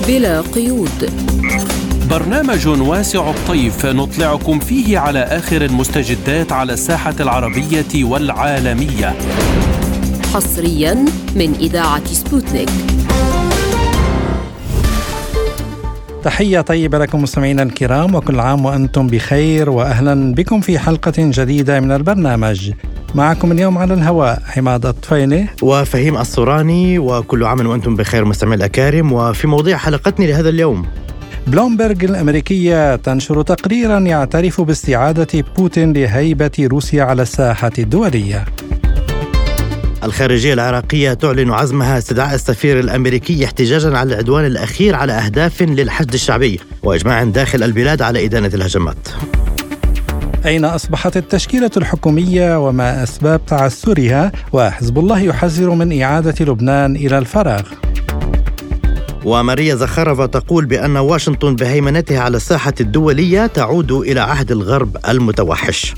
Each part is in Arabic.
بلا قيود. برنامج واسع الطيف نطلعكم فيه على آخر المستجدات على الساحة العربية والعالمية، حصريا من إذاعة سبوتنيك. تحية طيبة لكم مستمعينا الكرام، وكل عام وأنتم بخير، وأهلا بكم في حلقة جديدة من البرنامج. معكم اليوم على الهواء عماد الطفيلي وفهيم الصوراني، وكل عام وأنتم بخير مستمعي الأكارم. وفي موضوع حلقتنا لهذا اليوم، بلومبرغ الأمريكية تنشر تقريرا يعترف باستعادة بوتين لهيبة روسيا على الساحة الدولية. الخارجية العراقية تعلن عزمها استدعاء السفير الأمريكي احتجاجا على العدوان الأخير على أهداف للحشد الشعبي وإجماع داخل البلاد على إدانة الهجمات. أين أصبحت التشكيلة الحكومية وما أسباب تعثرها؟ وحزب الله يحذر من إعادة لبنان إلى الفراغ. وماريا زخارفا تقول بأن واشنطن بهيمنتها على الساحة الدولية تعود إلى عهد الغرب المتوحش.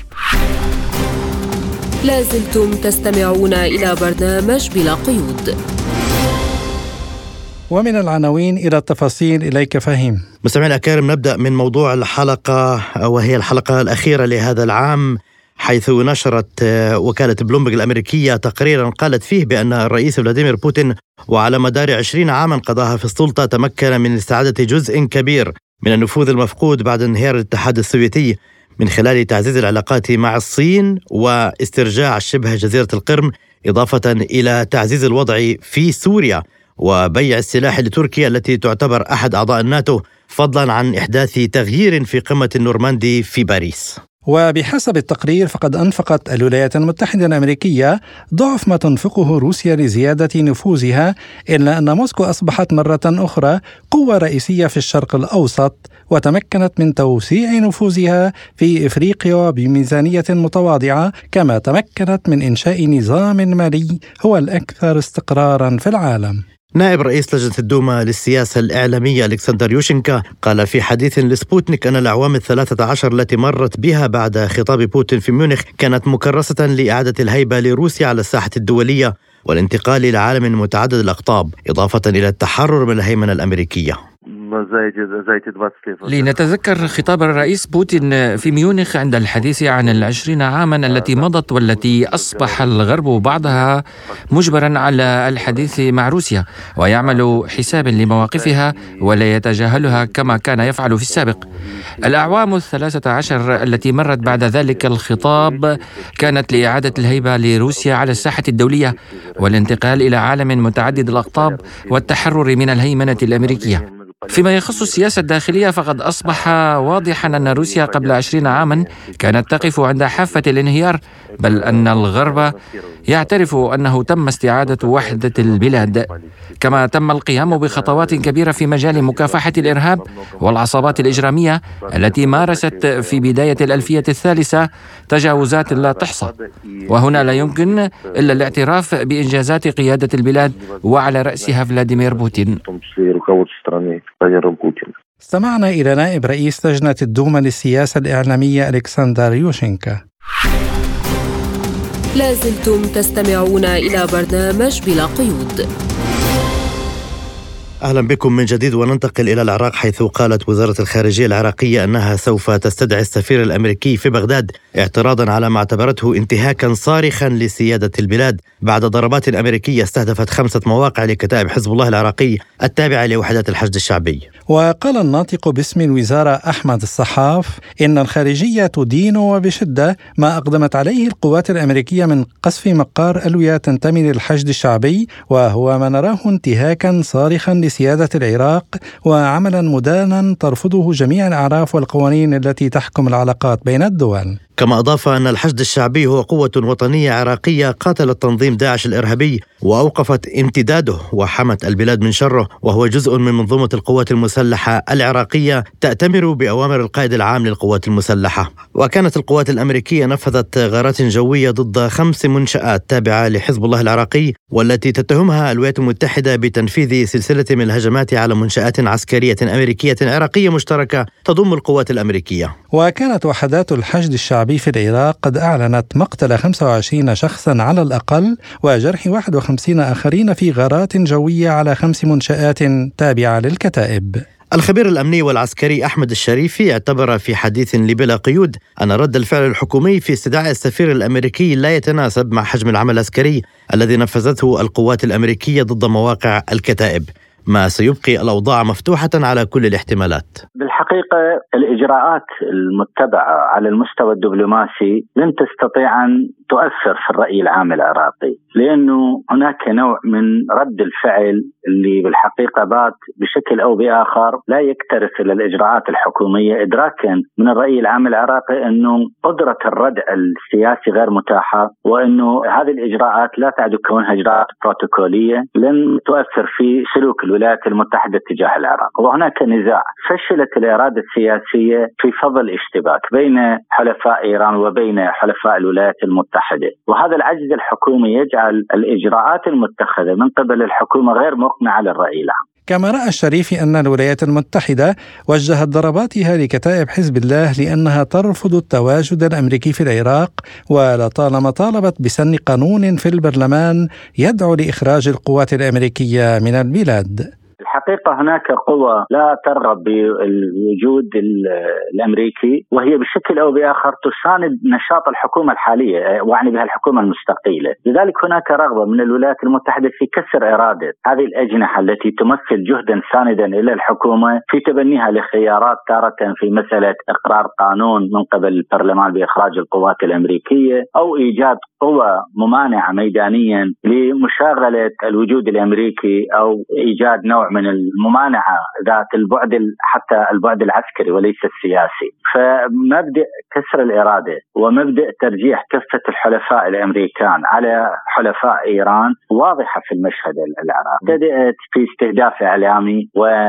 لازلتم تستمعون إلى برنامج بلا قيود. ومن العناوين إلى التفاصيل، إليك فهيم. مستمعينا الأكارم، نبدأ من موضوع الحلقة، وهي الحلقة الأخيرة لهذا العام، حيث نشرت وكالة بلومبرغ الأمريكية تقريرا قالت فيه بأن الرئيس فلاديمير بوتين وعلى مدار 20 عاما قضاها في السلطة تمكن من استعادة جزء كبير من النفوذ المفقود بعد انهيار الاتحاد السوفيتي من خلال تعزيز العلاقات مع الصين واسترجاع شبه جزيرة القرم، إضافة إلى تعزيز الوضع في سوريا وبيع السلاح لتركيا التي تعتبر أحد أعضاء الناتو، فضلا عن إحداث تغيير في قمة النورماندي في باريس. وبحسب التقرير فقد أنفقت الولايات المتحدة الأمريكية ضعف ما تنفقه روسيا لزيادة نفوذها، إلا أن موسكو أصبحت مرة أخرى قوة رئيسية في الشرق الأوسط، وتمكنت من توسيع نفوذها في إفريقيا بميزانية متواضعة، كما تمكنت من إنشاء نظام مالي هو الأكثر استقرارا في العالم. نائب رئيس لجنة الدوما للسياسة الإعلامية ألكسندر يوشنكا قال في حديث لسبوتنيك أن الأعوام 13 التي مرت بها بعد خطاب بوتين في ميونخ كانت مكرسة لإعادة الهيبة لروسيا على الساحة الدولية والانتقال إلى عالم متعدد الأقطاب، إضافة إلى التحرر من الهيمنة الأمريكية. لنتذكر خطاب الرئيس بوتين في ميونخ عند الحديث عن 20 عاما التي مضت، والتي أصبح الغرب بعضها مجبرا على الحديث مع روسيا ويعمل حسابا لمواقفها ولا يتجاهلها كما كان يفعل في السابق. الأعوام 13 التي مرت بعد ذلك الخطاب كانت لإعادة الهيبة لروسيا على الساحة الدولية والانتقال إلى عالم متعدد الأقطاب والتحرر من الهيمنة الأمريكية. فيما يخص السياسة الداخلية، فقد أصبح واضحا أن روسيا قبل 20 عاما كانت تقف عند حافة الانهيار، بل أن الغرب يعترف أنه تم استعادة وحدة البلاد، كما تم القيام بخطوات كبيرة في مجال مكافحة الإرهاب والعصابات الإجرامية التي مارست في بداية الألفية الثالثة تجاوزات لا تحصى. وهنا لا يمكن إلا الاعتراف بإنجازات قيادة البلاد وعلى رأسها فلاديمير بوتين. استمعنا إلى نائب رئيس لجنة الدوما للسياسة الإعلامية ألكسندر يوشنكا. لازلتم تستمعون إلى برنامج بلا قيود. أهلا بكم من جديد، وننتقل إلى العراق، حيث قالت وزارة الخارجية العراقية أنها سوف تستدعي السفير الأمريكي في بغداد اعتراضا على ما اعتبرته انتهاكا صارخا لسيادة البلاد بعد ضربات أمريكية استهدفت 5 مواقع لكتائب حزب الله العراقي التابعة لوحدات الحشد الشعبي. وقال الناطق باسم الوزارة أحمد الصحاف إن الخارجية تدين وبشدة ما أقدمت عليه القوات الأمريكية من قصف مقار ألوية تنتمي للحشد الشعبي، وهو ما نراه انتهاكا صارخا لسيادة العراق وعملا مدانا ترفضه جميع الأعراف والقوانين التي تحكم العلاقات بين الدول. كما أضاف أن الحشد الشعبي هو قوة وطنية عراقية قاتلت تنظيم داعش الإرهابي وأوقفت امتداده وحمت البلاد من شره، وهو جزء من منظومة القوات المسلحة العراقية تأتمر بأوامر القائد العام للقوات المسلحة. وكانت القوات الأمريكية نفذت غارات جوية ضد 5 منشآت تابعة لحزب الله العراقي، والتي تتهمها الولايات المتحدة بتنفيذ سلسلة من الهجمات على منشآت عسكرية أمريكية عراقية مشتركة تضم القوات الأمريكية. وكانت وحدات الحشد الشعبي الشعبي في العراق قد أعلنت مقتل 25 شخصا على الأقل وجرح 51 آخرين في غارات جوية على 5 منشآت تابعة للكتائب. الخبير الأمني والعسكري أحمد الشريفي اعتبر في حديث لبلا قيود أن رد الفعل الحكومي في استدعاء السفير الأمريكي لا يتناسب مع حجم العمل العسكري الذي نفذته القوات الأمريكية ضد مواقع الكتائب، ما سيبقي الأوضاع مفتوحة على كل الاحتمالات. بالحقيقة الإجراءات المتبعة على المستوى الدبلوماسي لن تستطيع أن تؤثر في الرأي العام العراقي، لأنه هناك نوع من رد الفعل اللي بالحقيقة بات بشكل أو بآخر لا يكترث إلى الإجراءات الحكومية، إدراكا من الرأي العام العراقي أنه قدرة الردع السياسي غير متاحة، وأنه هذه الإجراءات لا تعد كونها إجراءات بروتوكولية لن تؤثر في سلوك الولايات المتحدة تجاه العراق. وهناك نزاع، فشلت الإرادة السياسية في فضل اشتباك بين حلفاء إيران وبين حلفاء الولايات المتحدة، وهذا العجز الحكومي يجعل الإجراءات المتخذة من قبل الحكومة غير مقنعة للرأي العام. كما رأى الشريفي أن الولايات المتحدة وجهت ضرباتها لكتائب حزب الله لأنها ترفض التواجد الأمريكي في العراق، ولطالما طالبت بسن قانون في البرلمان يدعو لإخراج القوات الأمريكية من البلاد. الحقيقة هناك قوى لا ترغب بالوجود الأمريكي، وهي بشكل أو بآخر تساند نشاط الحكومة الحالية، وعني بها الحكومة المستقيلة. لذلك هناك رغبة من الولايات المتحدة في كسر إرادة هذه الأجنحة التي تمثل جهدا ساندا إلى الحكومة في تبنيها لخيارات، تارة في مسألة إقرار قانون من قبل البرلمان بإخراج القوات الأمريكية، أو إيجاد قوى ممانعة ميدانيا لمشاغلة الوجود الأمريكي، أو إيجاد نوع من الممانعة ذات البعد حتى البعد العسكري وليس السياسي. فمبدأ كسر الإرادة ومبدأ ترجيح كفة الحلفاء الأمريكان على حلفاء إيران واضحة في المشهد العراقي. بدأت في استهداف إعلامي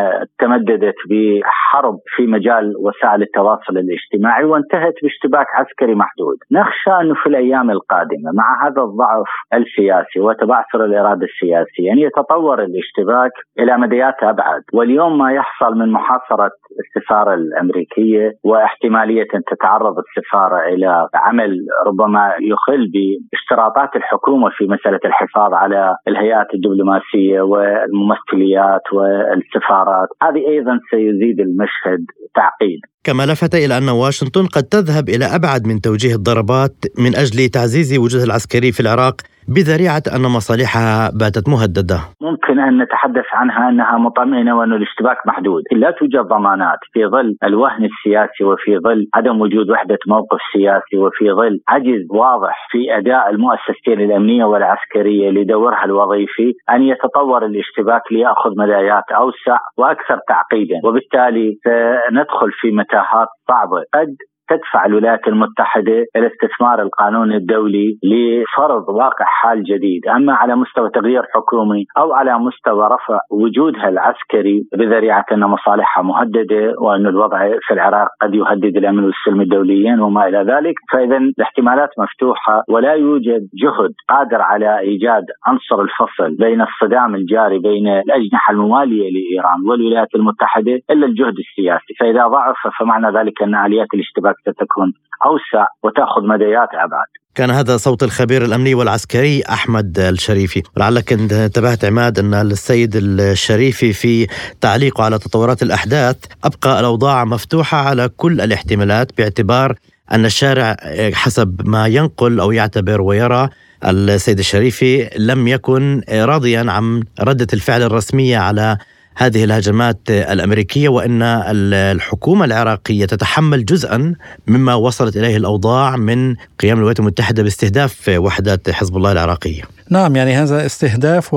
وتمددت بحرب في مجال وسائل التواصل الاجتماعي، وانتهت باشتباك عسكري محدود. نخشى أنه في الأيام القادمة مع هذا الضعف السياسي وتبعثر الإرادة السياسية أن يتطور الاشتباك إلى مديات أبعد. واليوم ما يحصل من محاصرة السفارة الأمريكية واحتمالية أن تتعرض السفارة إلى عمل ربما يخل باشتراطات الحكومة في مسألة الحفاظ على الهيئات الدبلوماسية والممثليات والسفارات، هذه أيضا سيزيد المشهد تعقيد. كما لفت إلى أن واشنطن قد تذهب إلى أبعد من توجيه الضربات من أجل تعزيز وجودها العسكري في العراق بذريعة أن مصالحها باتت مهددة. ممكن أن نتحدث عنها أنها مطمئنة وأن الاشتباك محدود. لا توجد ضمانات في ظل الوهن السياسي وفي ظل عدم وجود وحدة موقف سياسي وفي ظل عجز واضح في أداء المؤسستين الأمنية والعسكرية لدورها الوظيفي أن يتطور الاشتباك ليأخذ مدايات أوسع وأكثر تعقيدا، وبالتالي سندخل في متاهات صعبة قد تدفع الولايات المتحدة إلى استثمار القانون الدولي لفرض واقع حال جديد، أما على مستوى تغيير حكومي أو على مستوى رفع وجودها العسكري بذريعة أن مصالحها مهددة وأن الوضع في العراق قد يهدد الأمن والسلم الدوليين وما إلى ذلك. فإذا الاحتمالات مفتوحة، ولا يوجد جهد قادر على إيجاد عنصر الفصل بين الصدام الجاري بين الأجنحة الموالية لإيران والولايات المتحدة إلا الجهد السياسي. فإذا ضعف فمعنى ذلك أن آليات الاشتباك ستكون أوسع وتأخذ مديات أبعد. كان هذا صوت الخبير الأمني والعسكري أحمد الشريفي. لعلك انتبهت عماد أن السيد الشريفي في تعليقه على تطورات الأحداث أبقى الأوضاع مفتوحة على كل الاحتمالات، باعتبار أن الشارع حسب ما ينقل أو يعتبر ويرى السيد الشريفي لم يكن راضيا عن ردة الفعل الرسمية على هذه الهجمات الأمريكية، وأن الحكومة العراقية تتحمل جزءا مما وصلت إليه الأوضاع من قيام الولايات المتحدة باستهداف وحدات حزب الله العراقية. نعم، يعني هذا استهداف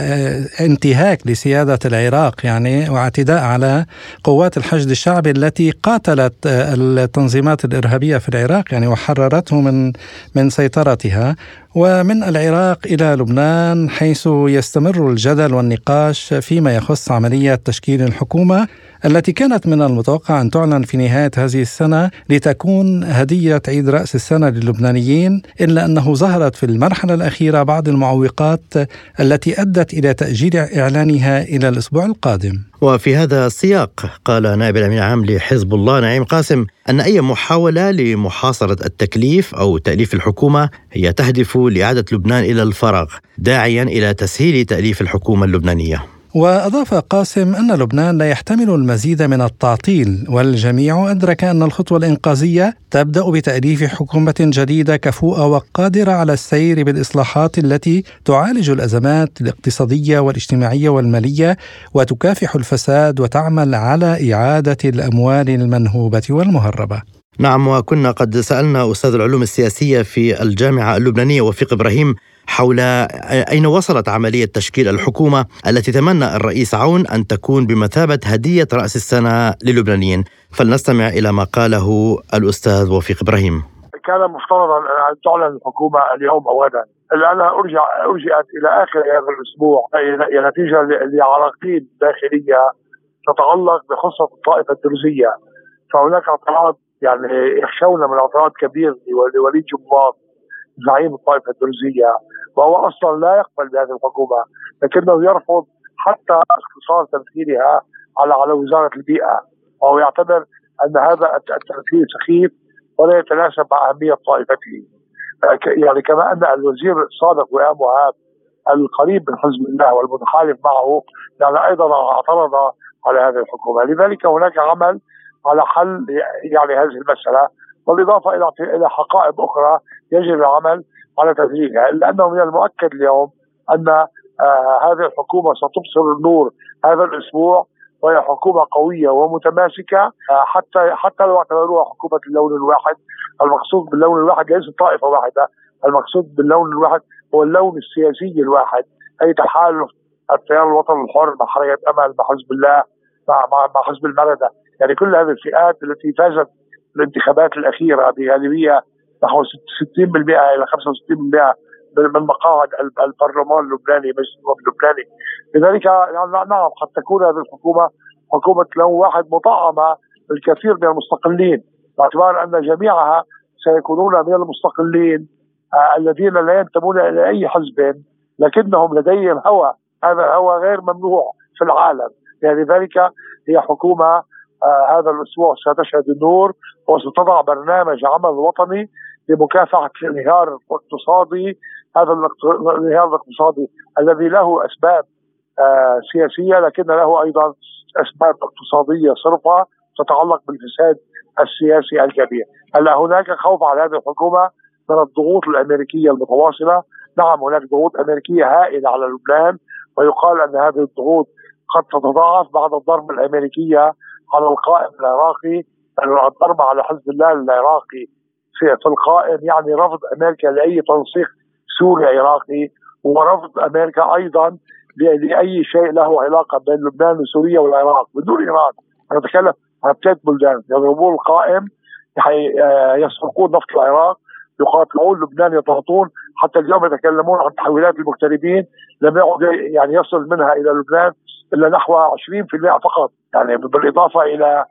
وانتهاك لسيادة العراق، يعني واعتداء على قوات الحشد الشعبي التي قاتلت التنظيمات الإرهابية في العراق، يعني وحررته من سيطرتها. ومن العراق إلى لبنان، حيث يستمر الجدل والنقاش فيما يخص عملية تشكيل الحكومة التي كانت من المتوقع أن تعلن في نهاية هذه السنة لتكون هدية عيد رأس السنة للبنانيين، إلا أنه ظهرت في المرحلة الأخيرة بعض المعوقات التي أدت إلى تأجيل إعلانها إلى الأسبوع القادم. وفي هذا السياق قال نائب الأمين العام لحزب الله نعيم قاسم أن أي محاولة لمحاصرة التكليف أو تأليف الحكومة هي تهدف لإعادة لبنان إلى الفراغ، داعيا إلى تسهيل تأليف الحكومة اللبنانية. وأضاف قاسم أن لبنان لا يحتمل المزيد من التعطيل، والجميع أدرك أن الخطوة الإنقاذية تبدأ بتأليف حكومة جديدة كفؤة وقادرة على السير بالإصلاحات التي تعالج الأزمات الاقتصادية والاجتماعية والمالية وتكافح الفساد وتعمل على إعادة الأموال المنهوبة والمهربة. نعم، وكنا قد سألنا أستاذ العلوم السياسية في الجامعة اللبنانية وفيق إبراهيم حول أين وصلت عملية تشكيل الحكومة التي تمنى الرئيس عون أن تكون بمثابة هدية رأس السنة للبنانيين. فلنستمع إلى ما قاله الأستاذ وفيق إبراهيم. كان مفترضا أن تعلن الحكومة اليوم أو غدا، لأنها أرجعت إلى آخر هذا الأسبوع نتيجة لعراقيل داخلية تتعلق بخصة الطائفة الدرزية. فهناك اعتراض، يعني يخشون من اعتراض كبير لوليد جنبلاط زعيم الطائفة الدرزية، وهو أصلا لا يقبل بهذه الحكومة، لكنه يرفض حتى اختصار تمثيلها على وزارة البيئة، وهو يعتبر أن هذا التمثيل سخيف ولا يتناسب مع أهمية طائفته. يعني كما أن الوزير السابق وئام وهاب القريب من حزب الله والمتحالف معه يعني أيضا اعترض على هذه الحكومة. لذلك هناك عمل على حل يعني هذه المسألة، بالإضافة إلى حقائب أخرى يجب العمل على تسجيلها، إلا أنه من المؤكد اليوم أن هذه الحكومة ستبصر النور هذا الأسبوع، وهي حكومة قوية ومتماسكة، حتى لو اعتبروها حكومة اللون الواحد. المقصود باللون الواحد ليس طائفة واحدة، المقصود باللون الواحد هو اللون السياسي الواحد، أي تحالف التيار الوطني الحر مع حركة أمل مع حزب الله مع حزب المردة. يعني كل هذه الفئات التي فازت الانتخابات الأخيرة بغالبية نحو 60% إلى 65% من مقاعد البرلمان اللبناني مجلس النواب اللبناني. لذلك نعم قد تكون هذه الحكومة حكومة لون واحد مطعمة بالكثير من المستقلين، باعتبار أن جميعها سيكونون من المستقلين الذين لا ينتمون إلى أي حزب، لكنهم لديهم هوى، هذا الهوى غير ممنوع في العالم. يعني ذلك هي حكومة هذا الأسبوع ستشهد النور، وستضع برنامج عمل وطني لمكافحة الانهيار الاقتصادي. هذا الانهيار الاقتصادي الذي له أسباب سياسية، لكن له أيضا أسباب اقتصادية صرفة تتعلق بالفساد السياسي الكبير. هلا هناك خوف على هذه الحكومة من الضغوط الأمريكية المتواصلة. نعم هناك ضغوط أمريكية هائلة على لبنان، ويقال أن هذه الضغوط قد تتضاعف بعد الضربة الأمريكية على القائم العراقي، الضربة على حزب الله العراقي في القائم، يعني رفض أمريكا لأي تنسيق سوري عراقي، ورفض أمريكا أيضا لأي شيء له علاقة بين لبنان وسوريا والعراق بدون إيران. أنا أتكلم عن 3 بلدان يضربون القائم، يسرقون نفط العراق، يقاطعون لبنان، يضغطون. حتى اليوم يتكلمون عن تحويلات المغتربين لم يعد يعني يصل منها إلى لبنان إلا نحو 20% فقط، يعني بالإضافة إلى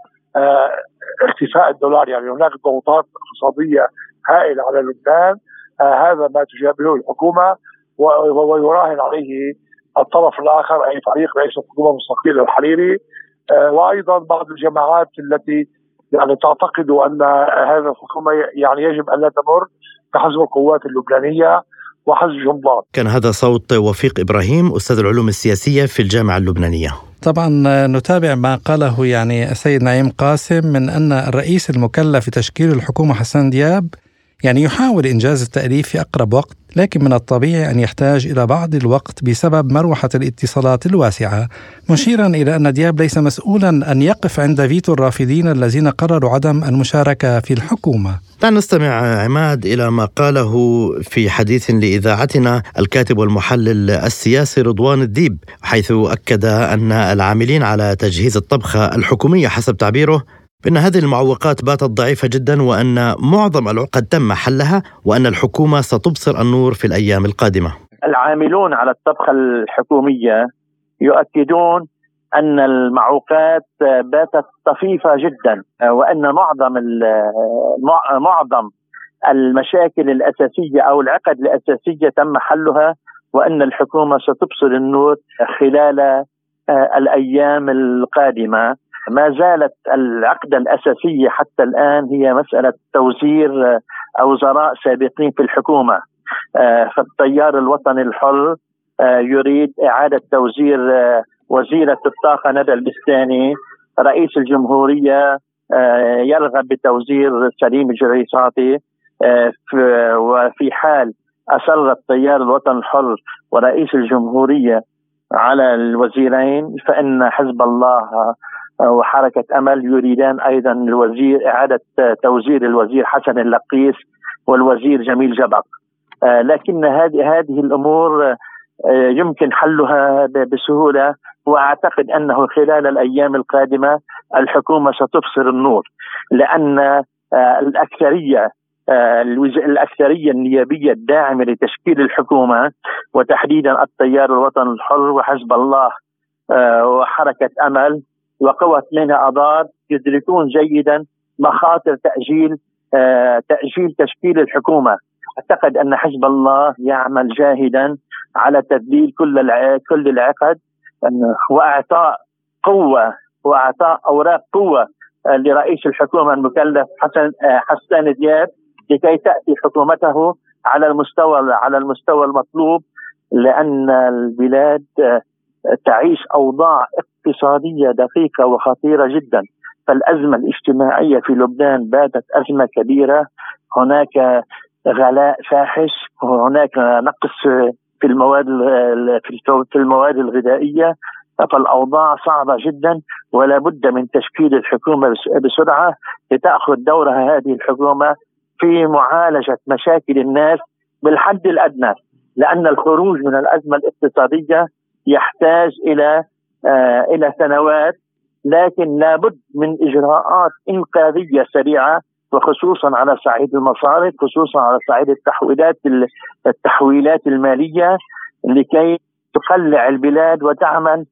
اختفاء الدولار. يعني هناك ضغوطات اقتصادية هائلة على لبنان، هذا ما تجابهه الحكومة ويراهن عليه الطرف الآخر، أي فريق رئيس الحكومة المستقل الحريري، وأيضا بعض الجماعات التي يعني تعتقد أن هذه الحكومة يعني يجب أن لا تمر بحزب القوات اللبنانية وحزب جنبلاط. كان هذا صوت وفيق إبراهيم أستاذ العلوم السياسية في الجامعة اللبنانية. طبعا نتابع ما قاله يعني السيد نعيم قاسم من أن الرئيس المكلف بتشكيل الحكومة حسان دياب يعني يحاول إنجاز التأليف في أقرب وقت، لكن من الطبيعي أن يحتاج إلى بعض الوقت بسبب مروحة الاتصالات الواسعة، مشيرا إلى أن دياب ليس مسؤولا أن يقف عند فيتو الرافضين الذين قرروا عدم المشاركة في الحكومة. دعنا نستمع عماد إلى ما قاله في حديث لإذاعتنا الكاتب والمحلل السياسي رضوان الديب، حيث أكد أن العاملين على تجهيز الطبخة الحكومية حسب تعبيره بأن هذه المعوقات باتت ضعيفة جدا، وأن معظم العقد تم حلها، وأن الحكومة ستبصر النور في الأيام القادمة. العاملون على الطبقة الحكومية يؤكدون أن المعوقات باتت طفيفة جدا، وأن معظم المشاكل الأساسية أو العقد الأساسية تم حلها، وأن الحكومة ستبصر النور خلال الأيام القادمة. ما زالت العقدة الأساسية حتى الآن هي مسألة توزير وزراء سابقين في الحكومة. فالتيار الوطني الحر يريد إعادة توزير وزيرة الطاقة ندى البستاني. رئيس الجمهورية يرغب بتوزير سليم الجريصاتي. وفي حال أصر التيار الوطني الحر ورئيس الجمهورية على الوزيرين، فإن حزب الله وحركة أمل يريدان أيضا إعادة توزير الوزير حسن اللقيس والوزير جميل جبق. لكن هذه الأمور يمكن حلها بسهولة، وأعتقد أنه خلال الأيام القادمة الحكومة ستبصر النور، لأن الأكثرية النيابية الداعمة لتشكيل الحكومة، وتحديدا التيار الوطني الحر وحزب الله وحركة أمل وقوى 8 آذار، يدركون جيدا مخاطر تأجيل تشكيل الحكومة. أعتقد أن حزب الله يعمل جاهدا على تذليل كل العقد، وإعطاء قوة وإعطاء أوراق قوة لرئيس الحكومة المكلف حسان دياب لكي تأتي حكومته على المستوى المطلوب، لأن البلاد تعيش أوضاع اقتصادية دقيقة وخطيرة جدا. فالأزمة الاجتماعية في لبنان باتت أزمة كبيرة، هناك غلاء فاحش، وهناك نقص في المواد الغذائية، فالأوضاع صعبة جدا، ولا بد من تشكيل الحكومة بسرعة لتأخذ دورها هذه الحكومة في معالجة مشاكل الناس بالحد الأدنى، لأن الخروج من الأزمة الاقتصادية يحتاج إلى سنوات، لكن لابد من إجراءات إنقاذية سريعة، وخصوصا على صعيد المصارف، خصوصا على صعيد التحويلات المالية، لكي تقلع البلاد وتعمل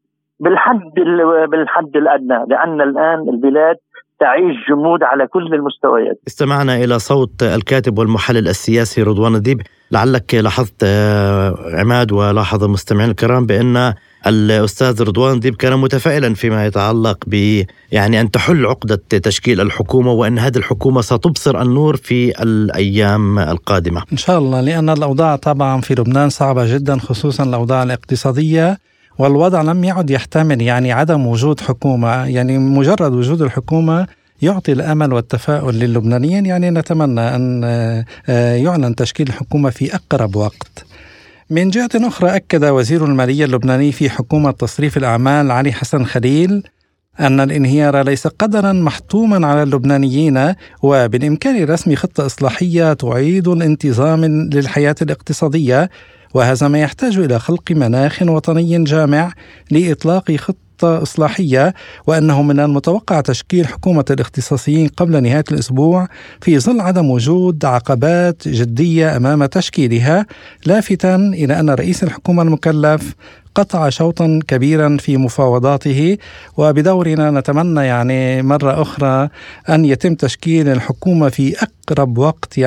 بالحد الأدنى، لأن الآن البلاد تعيش جمود على كل المستويات. استمعنا إلى صوت الكاتب والمحلل السياسي رضوان الديب. لعلك لاحظت عماد ولاحظ المستمعين الكرام بأن الأستاذ رضوان الديب كان متفائلا فيما يتعلق أن تحل عقدة تشكيل الحكومة، وأن هذه الحكومة ستبصر النور في الأيام القادمة إن شاء الله، لأن الأوضاع طبعا في لبنان صعبة جدا، خصوصا الأوضاع الاقتصادية، والوضع لم يعد يحتمل عدم وجود حكومة. مجرد وجود الحكومة يعطي الأمل والتفاؤل للبنانيين. نتمنى أن يعلن تشكيل الحكومة في أقرب وقت. من جهة أخرى، أكد وزير المالية اللبناني في حكومة تصريف الأعمال علي حسن خليل أن الانهيار ليس قدرا محتوما على اللبنانيين، وبالإمكان رسم خطة إصلاحية تعيد الانتظام للحياة الاقتصادية، وهذا ما يحتاج إلى خلق مناخ وطني جامع لإطلاق خطة إصلاحية، وأنه من المتوقع تشكيل حكومة الاختصاصيين قبل نهاية الأسبوع في ظل عدم وجود عقبات جدية أمام تشكيلها، لافتاً إلى أن رئيس الحكومة المكلف قطع شوطا كبيرا في مفاوضاته. وبدورنا نتمنى مرة أخرى أن يتم تشكيل الحكومة في أقرب وقت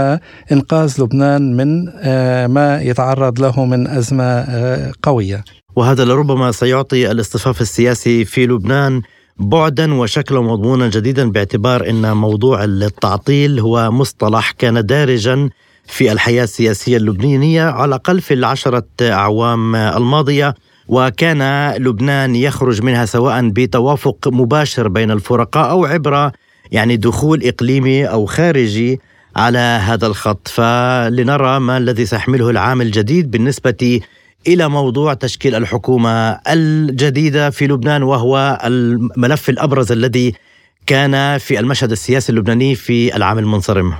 وإنقاذ لبنان من ما يتعرض له من أزمة قوية. وهذا لربما سيعطي الاصطفاف السياسي في لبنان بعدا وشكلا ومضمونا جديدا، باعتبار أن موضوع التعطيل هو مصطلح كان دارجا في الحياة السياسية اللبنانية على الأقل في 10 أعوام الماضية، وكان لبنان يخرج منها سواء بتوافق مباشر بين الفرقاء أو عبر دخول إقليمي أو خارجي على هذا الخط. فلنرى ما الذي سيحمله العام الجديد بالنسبة إلى موضوع تشكيل الحكومة الجديدة في لبنان، وهو الملف الأبرز الذي كان في المشهد السياسي اللبناني في العام المنصرم.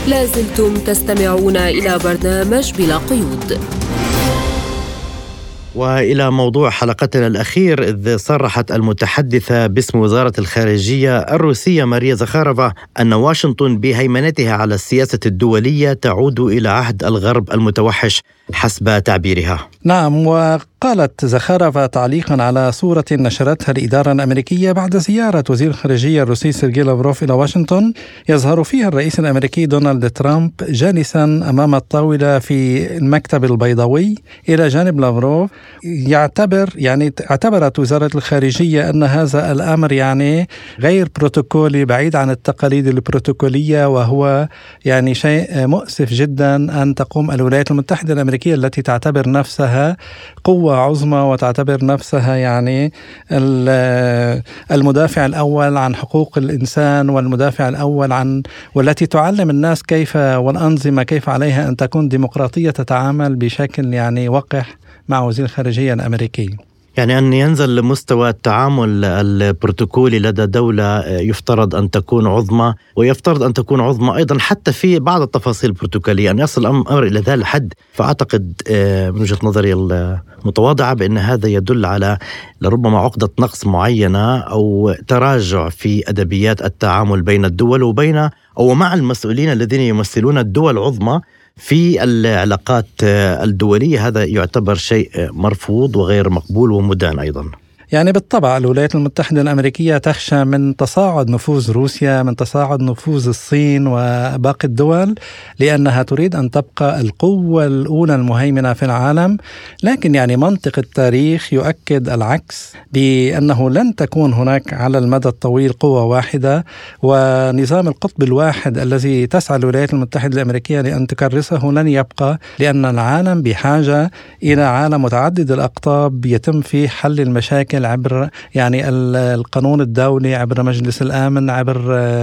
لازلتم تستمعون إلى برنامج بلا قيود. وإلى موضوع حلقتنا الأخير، إذ صرحت المتحدثة باسم وزارة الخارجية الروسية ماريا زخارفا أن واشنطن بهيمنتها على السياسة الدولية تعود إلى عهد الغرب المتوحش حسب تعبيرها. نعم، وقالت زخارفا تعليقا على صورة نشرتها الإدارة الأمريكية بعد زيارة وزير الخارجية الروسي سيرجي لافروف إلى واشنطن، يظهر فيها الرئيس الأمريكي دونالد ترامب جالسا أمام الطاولة في المكتب البيضاوي إلى جانب لافروف. اعتبرت وزارة الخارجية أن هذا الأمر غير بروتوكولي، بعيد عن التقاليد البروتوكولية، وهو شيء مؤسف جدا أن تقوم الولايات المتحدة الأمريكية التي تعتبر نفسها قوة عظمى وتعتبر نفسها المدافع الأول عن حقوق الإنسان والمدافع الأول والتي تعلم الناس والأنظمة كيف عليها أن تكون ديمقراطية، تتعامل بشكل وقح مع وزير الخارجية الأمريكي. أن ينزل لمستوى التعامل البروتوكولي لدى دولة يفترض أن تكون عظمى، ويفترض أن تكون عظمى أيضا حتى في بعض التفاصيل البروتوكولية، أن يصل الأمر إلى ذا الحد. فأعتقد من وجهة نظري المتواضعة بأن هذا يدل على لربما عقدة نقص معينة أو تراجع في أدبيات التعامل بين الدول أو مع المسؤولين الذين يمثلون الدول العظمى في العلاقات الدولية. هذا يعتبر شيء مرفوض وغير مقبول ومدان أيضا. بالطبع الولايات المتحدة الأمريكية تخشى من تصاعد نفوذ روسيا، من تصاعد نفوذ الصين وباقي الدول، لأنها تريد أن تبقى القوة الأولى المهيمنة في العالم. لكن منطق التاريخ يؤكد العكس، بأنه لن تكون هناك على المدى الطويل قوة واحدة، ونظام القطب الواحد الذي تسعى الولايات المتحدة الأمريكية لأن تكرسه لن يبقى، لأن العالم بحاجة إلى عالم متعدد الأقطاب يتم فيه حل المشاكل عبر القانون الدولي، عبر مجلس الأمن، عبر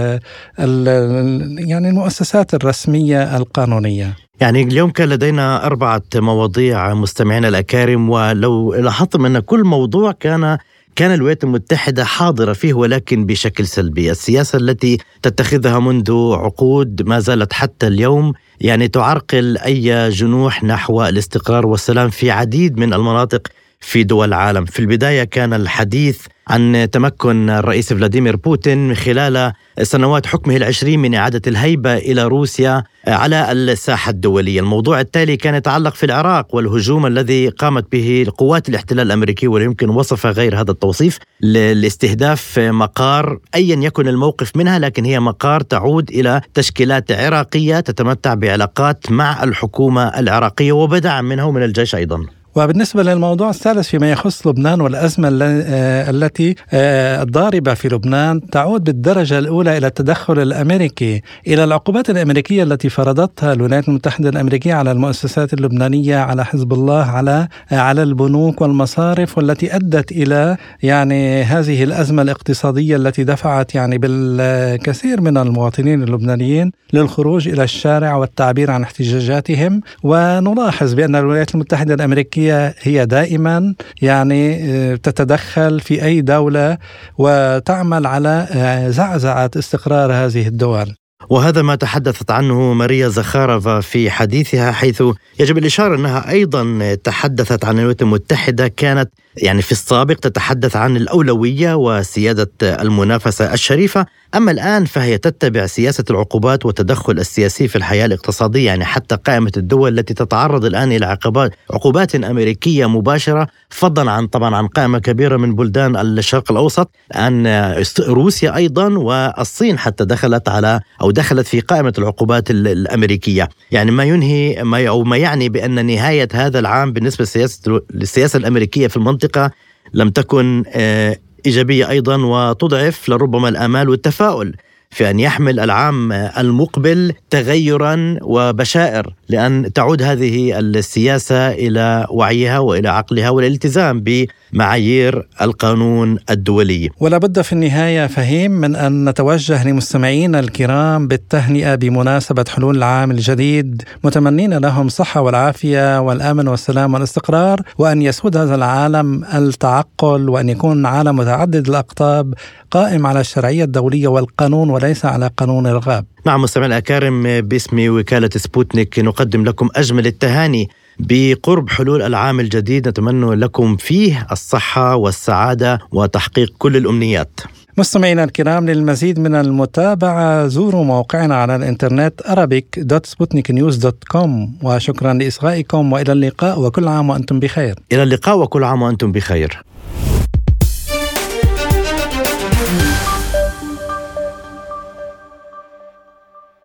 المؤسسات الرسمية القانونية. اليوم كان لدينا 4 مواضيع مستمعينا الأكارم، ولو لاحظتم أن كل موضوع كان الولايات المتحدة حاضرة فيه، ولكن بشكل سلبي. السياسة التي تتخذها منذ عقود ما زالت حتى اليوم تعرقل أي جنوح نحو الاستقرار والسلام في عديد من المناطق في دول العالم. في البداية كان الحديث عن تمكن الرئيس فلاديمير بوتين خلال سنوات حكمه 20 من إعادة الهيبة إلى روسيا على الساحة الدولية. الموضوع التالي كان يتعلق في العراق والهجوم الذي قامت به قوات الاحتلال الأمريكي، ولا يمكن وصف غير هذا التوصيف، لاستهداف مقار أيا يكن الموقف منها، لكن هي مقار تعود إلى تشكيلات عراقية تتمتع بعلاقات مع الحكومة العراقية وبدعم منها ومن الجيش أيضا. وبالنسبة للموضوع الثالث فيما يخص لبنان والأزمة التي الضاربة في لبنان، تعود بالدرجة الأولى إلى التدخل الأمريكي، إلى العقوبات الأمريكية التي فرضتها الولايات المتحدة الأمريكية على المؤسسات اللبنانية، على حزب الله، على البنوك والمصارف، والتي أدت إلى هذه الأزمة الاقتصادية التي دفعت بالكثير من المواطنين اللبنانيين للخروج إلى الشارع والتعبير عن احتجاجاتهم. ونلاحظ بأن الولايات المتحدة الأمريكية هي دائما تتدخل في أي دولة وتعمل على زعزعة استقرار هذه الدول. وهذا ما تحدثت عنه ماريا زخارفا في حديثها، حيث يجب الإشارة أنها أيضا تحدثت عن الولايات المتحدة كانت في السابق تتحدث عن الأولوية وسيادة المنافسة الشريفة، أما الآن فهي تتبع سياسة العقوبات والتدخل السياسي في الحياة الاقتصادية. حتى قائمة الدول التي تتعرض الآن إلى عقوبات أمريكية مباشرة، فضلا عن طبعا عن قائمة كبيرة من بلدان الشرق الأوسط، عن روسيا أيضا والصين حتى دخلت في قائمة العقوبات الأمريكية. ما يعني بأن نهاية هذا العام بالنسبة للسياسة الأمريكية في المنطقة لم تكن إيجابية أيضا، وتضعف لربما الآمال والتفاؤل في أن يحمل العام المقبل تغيرا وبشائر، لأن تعود هذه السياسة إلى وعيها وإلى عقلها والالتزام بمعايير القانون الدولي. ولا بد في النهاية فهيم من أن نتوجه لمستمعينا الكرام بالتهنئة بمناسبة حلول العام الجديد، متمنين لهم صحة والعافية والأمن والسلام والاستقرار، وأن يسود هذا العالم التعقل، وأن يكون عالم متعدد الأقطاب قائم على الشرعية الدولية والقانون وليس على قانون الغاب. نعم مستمعينا الأكارم، باسم وكالة سبوتنيك نقدم لكم أجمل التهاني بقرب حلول العام الجديد، نتمنى لكم فيه الصحة والسعادة وتحقيق كل الأمنيات. مستمعينا الكرام، للمزيد من المتابعة زوروا موقعنا على الإنترنت arabic.sputniknews.com. وشكرا لإصغائكم وإلى اللقاء وكل عام وأنتم بخير. إلى اللقاء وكل عام وأنتم بخير.